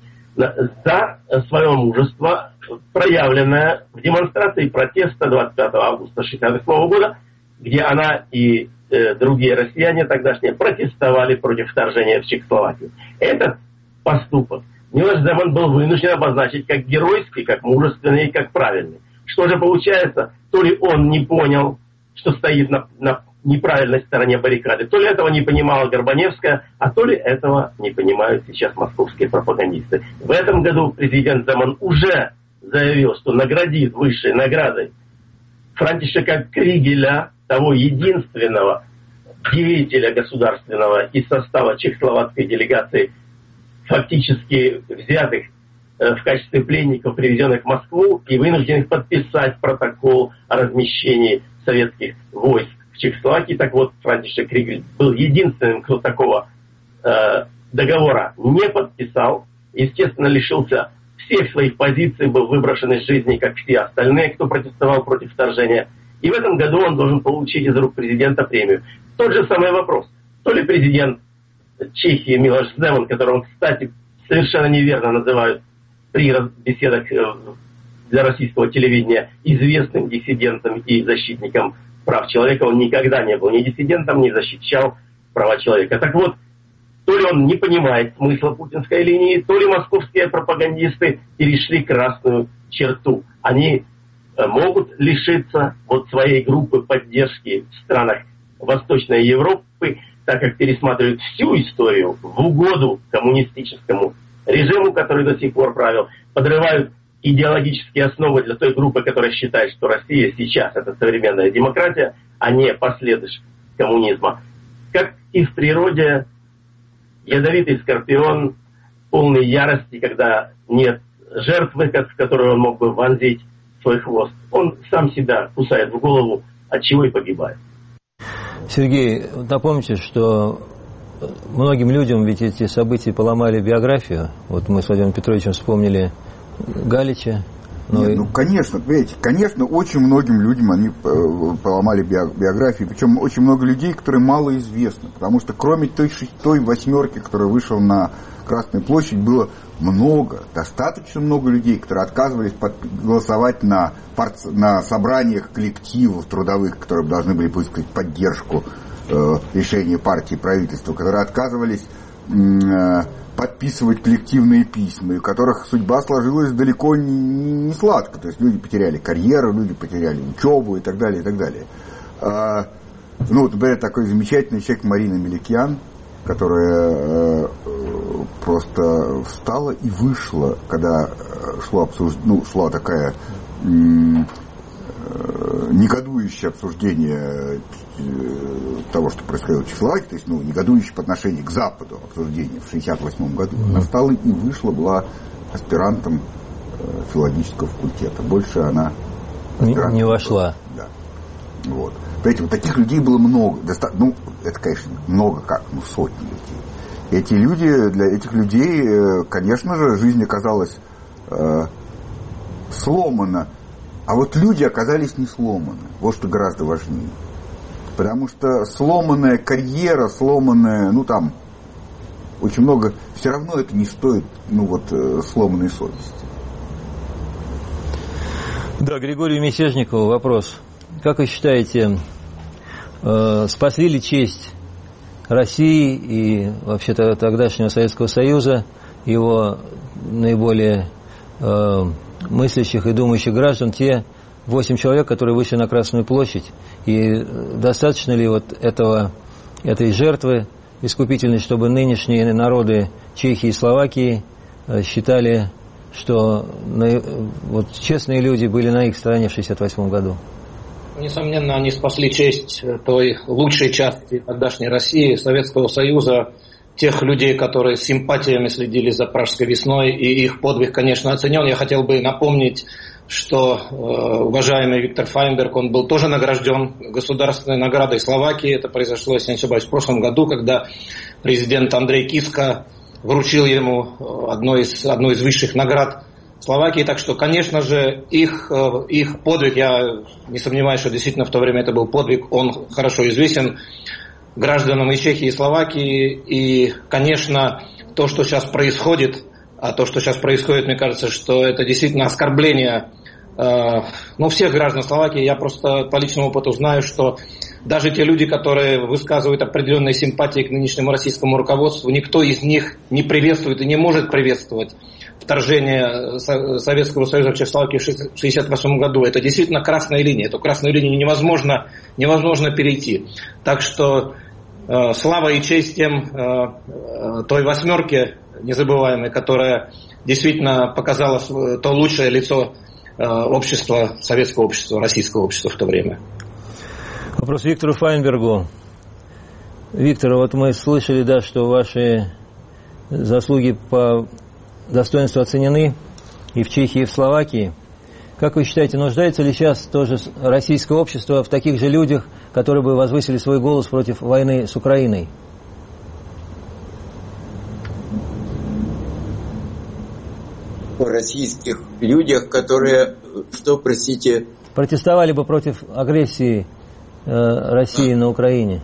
за свое мужество, проявленное в демонстрации протеста 25 августа 1968 года, где она и другие россияне тогдашние протестовали против вторжения в Чехословакию. Этот поступок Милош Земан был вынужден обозначить как геройский, как мужественный и как правильный. Что же получается? То ли он не понял, что стоит на неправильной стороне баррикады, то ли этого не понимала Горбаневская, а то ли этого не понимают сейчас московские пропагандисты. В этом году президент Земан уже заявил, что наградит высшей наградой Франтишека Кригеля, того единственного деятеля государственного из состава чехословацкой делегации, фактически взятых в качестве пленников, привезенных в Москву и вынужденных подписать протокол о размещении советских войск в Чехословакии. Так вот, Франтишек Кригель был единственным, кто такого договора не подписал. Естественно, лишился всех своих позиций, был выброшен из жизни, как все остальные, кто протестовал против вторжения. И в этом году он должен получить из рук президента премию. Тот же самый вопрос. То ли президент Чехии Милош Земан, которого, кстати, совершенно неверно называют при беседах для российского телевидения известным диссидентом и защитником прав человека, он никогда не был ни диссидентом, ни защищал права человека. Так вот, то ли он не понимает смысла путинской линии, то ли московские пропагандисты перешли красную черту. Они могут лишиться вот своей группы поддержки в странах Восточной Европы, так как пересматривают всю историю в угоду коммунистическому режиму, который до сих пор правил, подрывают идеологические основы для той группы, которая считает, что Россия сейчас это современная демократия, а не последующий коммунизма. Как и в природе, ядовитый скорпион, полный ярости, когда нет жертвы, в которую он мог бы вонзить свой хвост, он сам себя кусает в голову, от чего и погибает. Сергей, напомните, что многим людям ведь эти события поломали биографию. Вот мы с Владимиром Петровичем вспомнили Галича. Конечно, понимаете, конечно, очень многим людям они поломали биографии, причем очень много людей, которые мало известны, потому что кроме той восьмерки, которая вышла на Красную площадь, было достаточно много людей, которые отказывались голосовать на собраниях коллективов трудовых, которые должны были высказать поддержку решения партии и правительства, которые отказывались подписывать коллективные письма, у которых судьба сложилась далеко не сладко. То есть люди потеряли карьеру, люди потеряли учебу и так далее, и так далее. Например, такой замечательный человек Марина Меликян, которая просто встала и вышла, когда шла такая негодующее обсуждение того, что происходило в Чехословакии, то есть негодующее по отношению к Западу обсуждение в 1968 году. Она встала и вышла, была аспирантом филологического факультета. Больше она не вошла. Да. Вот. Понимаете, вот таких людей было много. Это, конечно, много как, сотни людей. Эти люди, для этих людей, конечно же, жизнь оказалась сломана. А вот люди оказались не сломаны. Вот что гораздо важнее. Потому что сломанная карьера, сломанная, там, очень много, все равно это не стоит, сломанной совести. Да, Григорию Мятежникову вопрос. Как вы считаете, спасли ли честь России и вообще-то тогдашнего Советского Союза, его наиболее мыслящих и думающих граждан, те 8 человек, которые вышли на Красную площадь? И достаточно ли этой жертвы искупительной, чтобы нынешние народы Чехии и Словакии считали, что честные люди были на их стороне в 1968 году? Несомненно, они спасли честь той лучшей части тогдашней России, Советского Союза, тех людей, которые с симпатиями следили за Пражской весной, и их подвиг, конечно, оценен. Я хотел бы напомнить, что уважаемый Виктор Файнберг, он был тоже награжден государственной наградой Словакии. Это произошло, если не ошибаюсь, в прошлом году, когда президент Андрей Киска вручил ему одну из высших наград Словакии. Так что, конечно же, их подвиг, я не сомневаюсь, что действительно в то время это был подвиг, он хорошо известен гражданам и Чехии, и Словакии. И, конечно, то, что сейчас происходит, мне кажется, что это действительно оскорбление всех граждан Словакии. Я просто по личному опыту знаю, что даже те люди, которые высказывают определенные симпатии к нынешнему российскому руководству, никто из них не приветствует и не может приветствовать вторжение Советского Союза в Чехословакию в 1968 году. Это действительно красная линия. Эту красную линию невозможно перейти. Так что слава и честь тем, той восьмерке незабываемой, которая действительно показала то лучшее лицо общества, советского общества, российского общества в то время. Вопрос Виктору Файнбергу. Виктор, мы слышали, что ваши заслуги по достоинству оценены и в Чехии, и в Словакии. Как вы считаете, нуждается ли сейчас тоже российское общество в таких же людях, которые бы возвысили свой голос против войны с Украиной? О российских людях, которые, простите? Протестовали бы против агрессии России на Украине.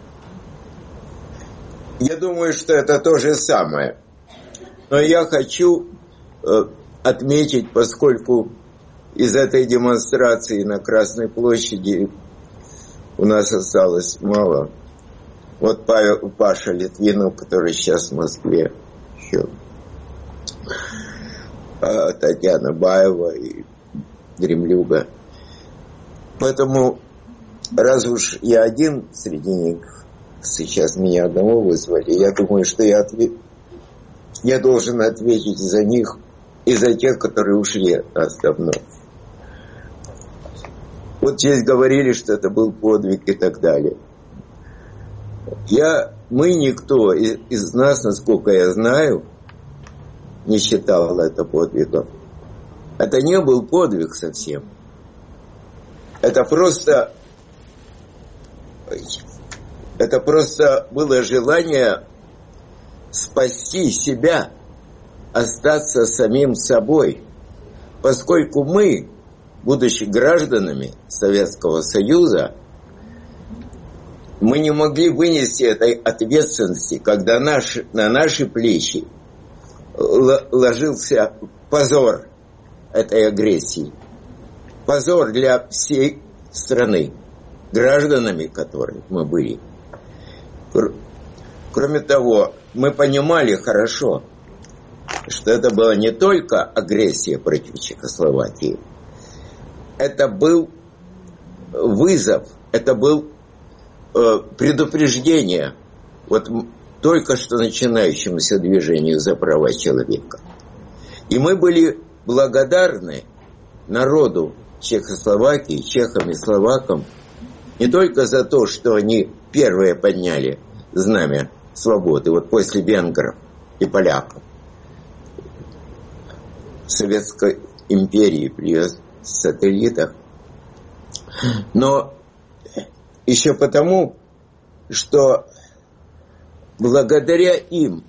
Я думаю, что это то же самое. Но я хочу отметить, поскольку из этой демонстрации на Красной площади у нас осталось мало. Вот Паша Литвинов, который сейчас в Москве, еще Татьяна Баева и Дремлюга. Поэтому, раз уж я один среди них, сейчас меня одного вызвали, я думаю, что я должен ответить за них и за тех, которые ушли от нас давно. Вот здесь говорили, что это был подвиг и так далее. Никто из нас, насколько я знаю, не считал это подвигом. Это не был подвиг совсем. Это просто было желание спасти себя, остаться самим собой, поскольку мы, будучи гражданами Советского Союза, мы не могли вынести этой ответственности, когда на наши плечи ложился позор этой агрессии. Позор для всей страны, гражданами которой мы были. Кроме того, мы понимали хорошо, что это была не только агрессия против Чехословакии, это был вызов, это был предупреждение только что начинающемуся движению за права человека. И мы были благодарны народу Чехословакии, чехам и словакам, не только за то, что они первые подняли знамя свободы, после венгров и поляков, Советской империи при ее сателлитах, но еще потому, что благодаря им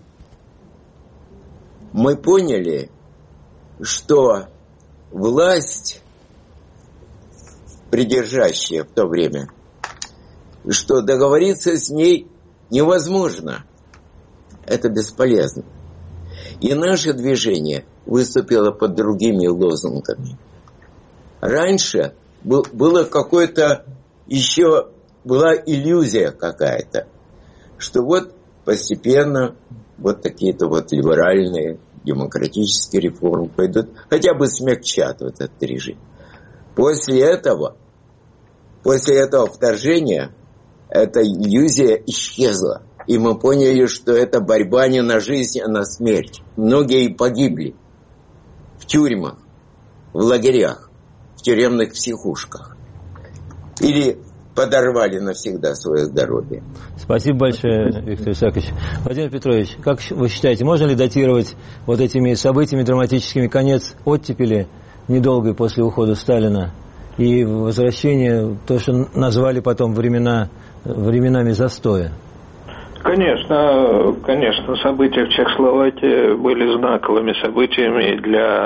мы поняли, что власть, придержащая в то время что договориться с ней невозможно. Это бесполезно. И наше движение выступило под другими лозунгами. Раньше было какое-то еще, была иллюзия какая-то, что вот постепенно вот такие-то вот либеральные демократические реформы пойдут, хотя бы смягчат вот этот режим. После этого вторжения эта иллюзия исчезла. И мы поняли, что это борьба не на жизнь, а на смерть. Многие погибли в тюрьмах, в лагерях, в тюремных психушках. Или подорвали навсегда свое здоровье. Спасибо большое, Виктор Исаакович. Владимир Петрович, как вы считаете, можно ли датировать вот этими событиями драматическими конец оттепели недолгой после ухода Сталина и возвращение, то, что назвали потом временами застоя? Конечно, события в Чехословакии были знаковыми событиями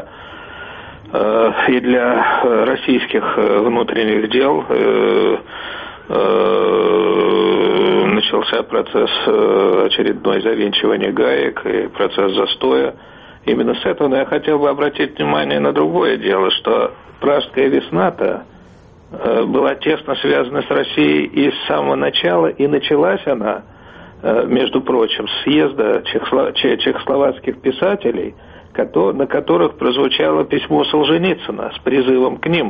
и для российских внутренних дел. Начался процесс очередной завинчивания гаек и процесс застоя. Именно с этого я хотел бы обратить внимание на другое дело, что Пражская весна-то была тесно связана с Россией и с самого начала, и началась она, между прочим, с съезда чехословацких писателей, на которых прозвучало письмо Солженицына с призывом к ним,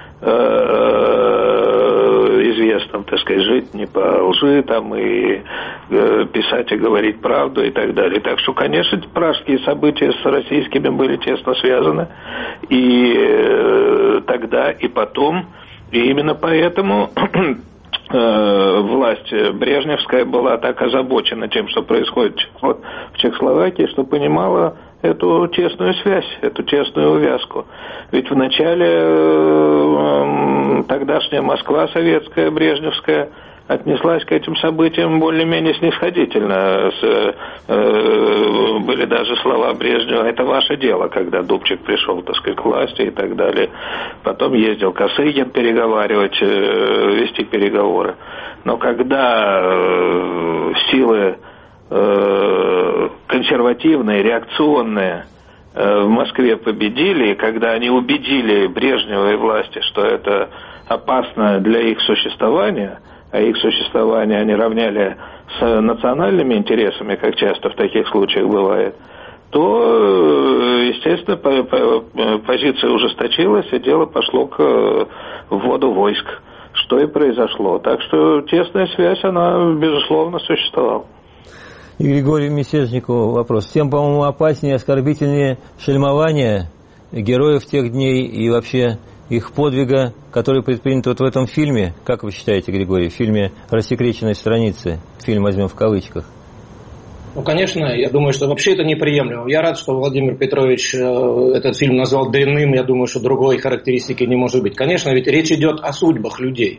известным, так сказать, жить не по лжи, там, и писать и говорить правду и так далее. Так что, конечно, пражские события с российскими были тесно связаны и тогда, и потом, и именно поэтому власть брежневская была так озабочена тем, что происходит в Чехословакии, что понимала эту тесную связь, эту тесную увязку. Ведь вначале тогдашняя Москва советская, брежневская, отнеслась к этим событиям более-менее снисходительно. Были даже слова Брежнева: это ваше дело, когда Дубчик пришел, так сказать, к власти и так далее. Потом ездил Косыгин переговаривать, вести переговоры. Но когда силы консервативные, реакционные в Москве победили, и когда они убедили Брежнева и власти, что это опасно для их существования, а их существование они равняли с национальными интересами, как часто в таких случаях бывает, то, естественно, позиция ужесточилась, и дело пошло к вводу войск, что и произошло. Так что тесная связь, она, безусловно, существовала. И Григорию Мятежникову вопрос. Тем, по-моему, опаснее и оскорбительнее шельмование героев тех дней и вообще их подвига, который предпринят вот в этом фильме. Как вы считаете, Григорий, в фильме «Рассекреченные страницы», фильм возьмем в кавычках? Ну, конечно, я думаю, что вообще это неприемлемо. Я рад, что Владимир Петрович этот фильм назвал дрянным. Я думаю, что другой характеристики не может быть. Конечно, ведь речь идет о судьбах людей.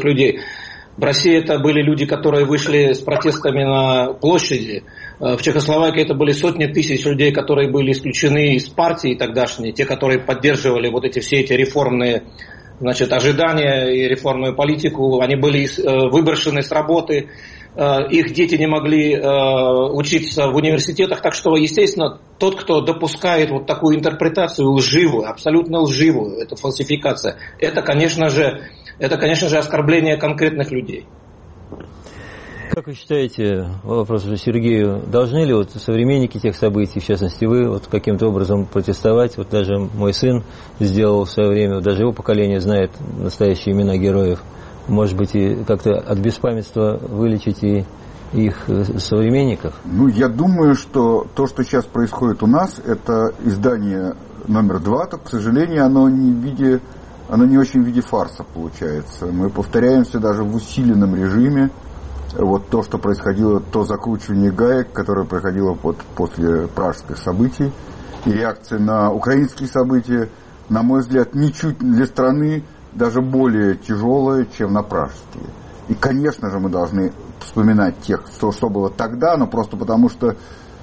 В России это были люди, которые вышли с протестами на площади. В Чехословакии это были сотни тысяч людей, которые были исключены из партии тогдашней, те, которые поддерживали вот все эти реформные, ожидания и реформную политику. Они были выброшены с работы, их дети не могли учиться в университетах. Так что, естественно, тот, кто допускает вот такую интерпретацию лживую, абсолютно лживую, это фальсификация, это, конечно же, оскорбление конкретных людей. Как вы считаете, вопрос уже Сергею, должны ли вот современники тех событий, в частности вы, вот каким-то образом протестовать? Вот даже мой сын сделал в свое время, даже его поколение знает настоящие имена героев. Может быть, и как-то от беспамятства вылечить и их современников? Ну, я думаю, что то, что сейчас происходит у нас, это издание номер 2, то, к сожалению, оно не очень в виде фарса получается. Мы повторяемся даже в усиленном режиме. Вот то, что происходило, то закручивание гаек, которое происходило после пражских событий, и реакция на украинские события, на мой взгляд, ничуть для страны даже более тяжелая, чем на пражские. И, конечно же, мы должны вспоминать что было тогда, но просто потому что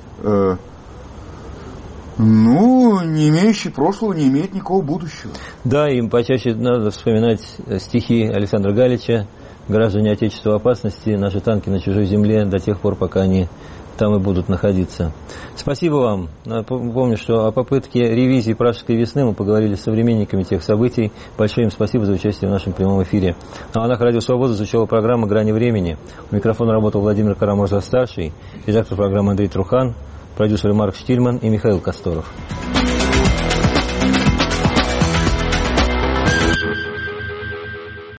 не имеющий прошлого не имеет никакого будущего. Да, им почаще надо вспоминать стихи Александра Галича, граждане Отечества в опасности, наши танки на чужой земле до тех пор, пока они там и будут находиться. Спасибо вам. Помню, что о попытке ревизии Пражской весны мы поговорили с современниками тех событий. Большое им спасибо за участие в нашем прямом эфире. На волнах Радио Свобода звучала программа «Грани времени». У микрофона работал Владимир Карамурза-старший, редактор программы Андрей Трухан, продюсеры Марк Штильман и Михаил Косторов.